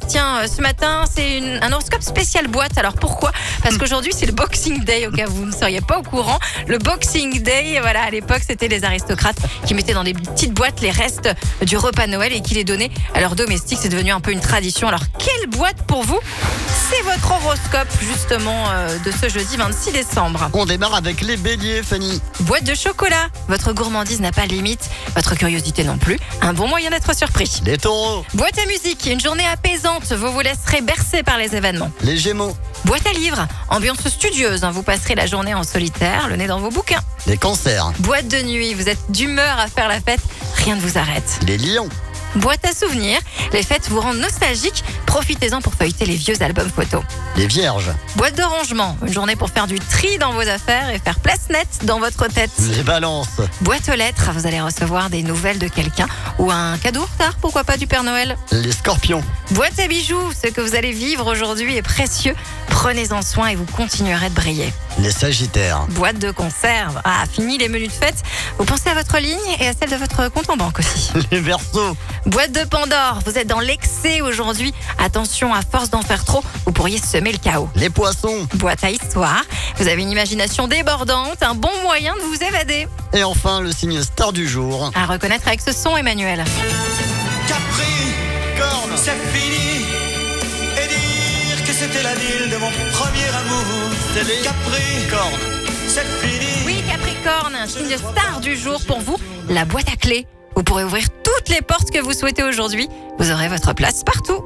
Tiens, ce matin, c'est un horoscope spécial boîte. Alors pourquoi ? Parce qu'aujourd'hui, c'est le Boxing Day, au cas où vous ne seriez pas au courant. Le Boxing Day, voilà, à l'époque, c'était les aristocrates qui mettaient dans des petites boîtes les restes du repas de Noël et qui les donnaient à leurs domestiques. C'est devenu un peu une tradition. Alors, quelle boîte pour vous ? C'est votre horoscope, justement, de ce jeudi 26 décembre. On démarre avec les béliers, Fanny. Boîte de chocolat. Votre gourmandise n'a pas de limite. Votre curiosité non plus. Un bon moyen d'être surpris. Les taureaux. Boîte à musique. Une journée apaisante. Vous vous laisserez bercer par les événements. Les gémeaux. Boîte à livres. Ambiance studieuse. Vous passerez la journée en solitaire, le nez dans vos bouquins. Les cancers. Boîte de nuit. Vous êtes d'humeur à faire la fête. Rien ne vous arrête. Les lions. Boîte à souvenirs. Les fêtes vous rendent nostalgique. Profitez-en pour feuilleter les vieux albums photos. Les vierges. Boîte de rangement. Une journée pour faire du tri dans vos affaires et faire place nette dans votre tête. Les balances. Boîte aux lettres. Vous allez recevoir des nouvelles de quelqu'un ou un cadeau en retard, pourquoi pas du Père Noël. Les scorpions. Boîte à bijoux. Ce que vous allez vivre aujourd'hui est précieux. Prenez-en soin et vous continuerez de briller. Les sagittaires. Boîte de conserve. Ah, fini les menus de fête. Vous pensez à votre ligne et à celle de votre compte en banque aussi. Les verseaux. Boîte de Pandore. Vous êtes dans l'excès aujourd'hui. Attention, à force d'en faire trop, vous pourriez semer le chaos. Les poissons. Boîte à histoire. Vous avez une imagination débordante. Un bon moyen de vous évader. Et enfin, le signe star du jour. À reconnaître avec ce son, Emmanuel. Capricorne. C'est fini. Et dire que c'était la ville de mon premier amour. C'est les Capricorne. C'est fini. Oui, Capricorne, un signe star du jour pour vous. La boîte à clés. Vous pourrez ouvrir toutes les portes que vous souhaitez aujourd'hui. Vous aurez votre place partout.